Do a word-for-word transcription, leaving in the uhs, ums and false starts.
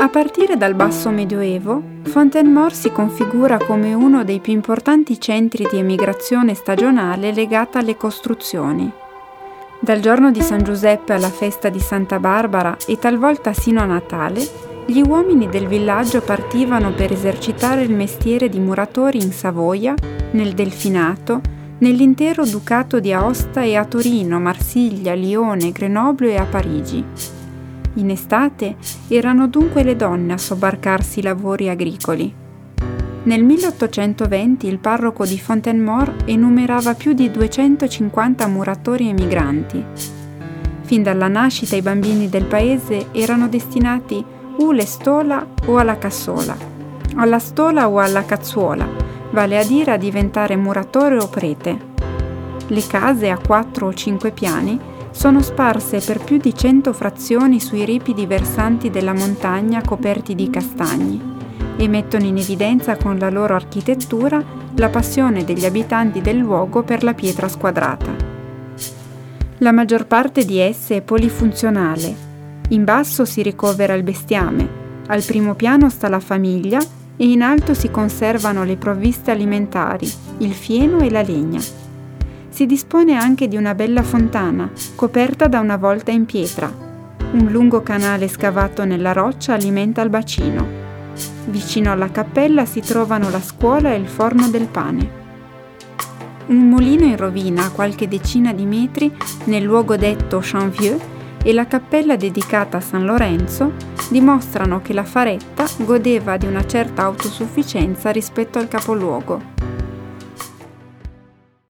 A partire dal basso Medioevo, Fontaine-Mort si configura come uno dei più importanti centri di emigrazione stagionale legata alle costruzioni. Dal giorno di San Giuseppe alla festa di Santa Barbara e talvolta sino a Natale, gli uomini del villaggio partivano per esercitare il mestiere di muratori in Savoia, nel Delfinato, nell'intero Ducato di Aosta e a Torino, Marsiglia, Lione, Grenoble e a Parigi. In estate erano dunque le donne a sobbarcarsi i lavori agricoli. Nel milleottocentoventi il parroco di Fontaine-Mort enumerava più di duecentocinquanta muratori emigranti. Fin dalla nascita i bambini del paese erano destinati o alla stola o alla cassola, alla stola o alla cazzuola, vale a dire a diventare muratore o prete. Le case a quattro o cinque piani sono sparse per più di cento frazioni sui ripidi versanti della montagna coperti di castagni e mettono in evidenza con la loro architettura la passione degli abitanti del luogo per la pietra squadrata. La maggior parte di esse è polifunzionale. In basso si ricovera il bestiame, al primo piano sta la famiglia e in alto si conservano le provviste alimentari, il fieno e la legna. Si dispone anche di una bella fontana, coperta da una volta in pietra. Un lungo canale scavato nella roccia alimenta il bacino. Vicino alla cappella si trovano la scuola e il forno del pane. Un mulino in rovina a qualche decina di metri nel luogo detto Champ-Vieux e la cappella dedicata a San Lorenzo dimostrano che la Faretta godeva di una certa autosufficienza rispetto al capoluogo.